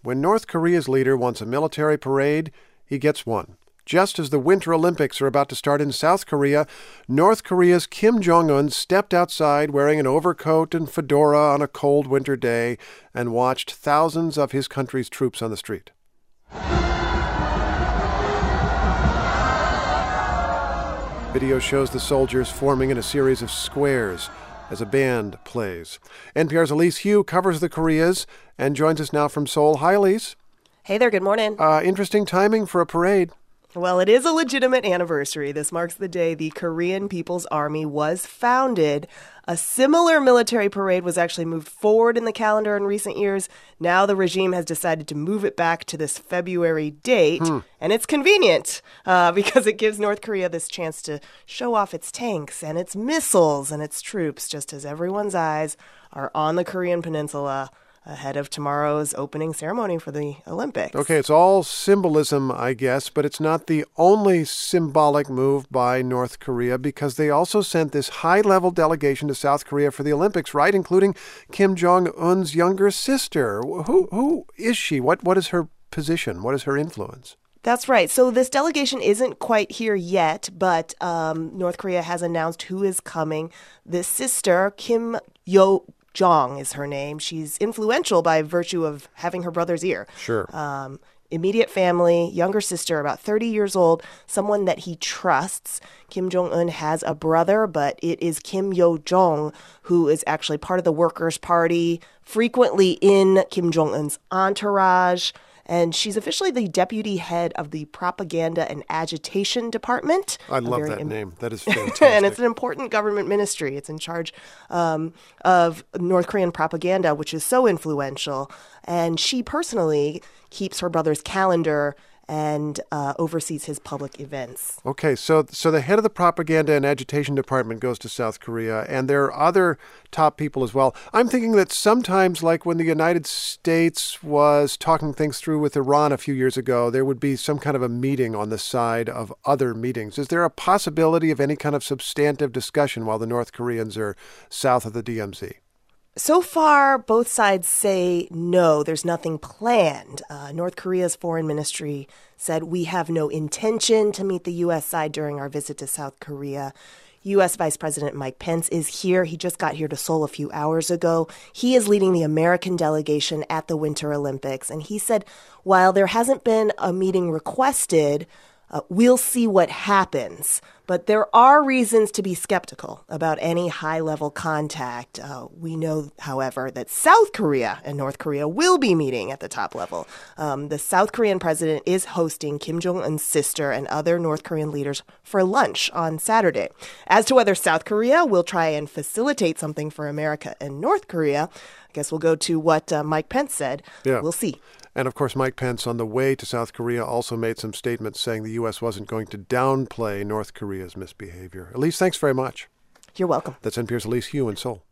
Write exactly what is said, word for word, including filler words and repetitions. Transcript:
When North Korea's leader wants a military parade, he gets one. Just as the Winter Olympics are about to start in South Korea, North Korea's Kim Jong-un stepped outside wearing an overcoat and fedora on a cold winter day and watched thousands of his country's troops on the street. Video shows the soldiers forming in a series of squares as a band plays. N P R's Elise Hu covers the Koreas and joins us now from Seoul. Hi, Elise. Hey there, good morning. Uh, interesting timing for a parade. Well, it is a legitimate anniversary. This marks the day the Korean People's Army was founded. A similar military parade was actually moved forward in the calendar in recent years. Now the regime has decided to move it back to this February date. Hmm. And it's convenient uh, because it gives North Korea this chance to show off its tanks and its missiles and its troops, just as everyone's eyes are on the Korean peninsula ahead of tomorrow's opening ceremony for the Olympics. Okay, it's all symbolism, I guess, but it's not the only symbolic move by North Korea, because they also sent this high-level delegation to South Korea for the Olympics, right, including Kim Jong-un's younger sister. Who who is she? What what is her position? What is her influence? That's right. So this delegation isn't quite here yet, but um, North Korea has announced who is coming. This sister, Kim Yo Jong is her name. She's influential by virtue of having her brother's ear. Sure. Um, immediate family, younger sister, about thirty years old, someone that he trusts. Kim Jong-un has a brother, but it is Kim Yo-jong, who is actually part of the Workers' Party, frequently in Kim Jong-un's entourage. And she's officially the deputy head of the Propaganda and Agitation Department. I love that im- name. That is fantastic. And it's an important government ministry. It's in charge um, of North Korean propaganda, which is so influential. And she personally keeps her brother's calendar and uh, oversees his public events. Okay, so so the head of the Propaganda and Agitation Department goes to South Korea, and there are other top people as well. I'm thinking that sometimes, like when the United States was talking things through with Iran a few years ago, there would be some kind of a meeting on the side of other meetings. Is there a possibility of any kind of substantive discussion while the North Koreans are south of the D M Z? So far, both sides say no, there's nothing planned. Uh, North Korea's foreign ministry said, we have no intention to meet the U S side during our visit to South Korea. U S Vice President Mike Pence is here. He just got here to Seoul a few hours ago. He is leading the American delegation at the Winter Olympics. And he said, while there hasn't been a meeting requested, Uh, we'll see what happens. But there are reasons to be skeptical about any high-level contact. Uh, we know, however, that South Korea and North Korea will be meeting at the top level. Um, the South Korean president is hosting Kim Jong-un's sister and other North Korean leaders for lunch on Saturday. As to whether South Korea will try and facilitate something for America and North Korea, I guess we'll go to what uh, Mike Pence said. Yeah. We'll see. And, of course, Mike Pence on the way to South Korea also made some statements saying the U S wasn't going to downplay North Korea's misbehavior. Elise, thanks very much. You're welcome. That's N P R's Elise Hu in Seoul.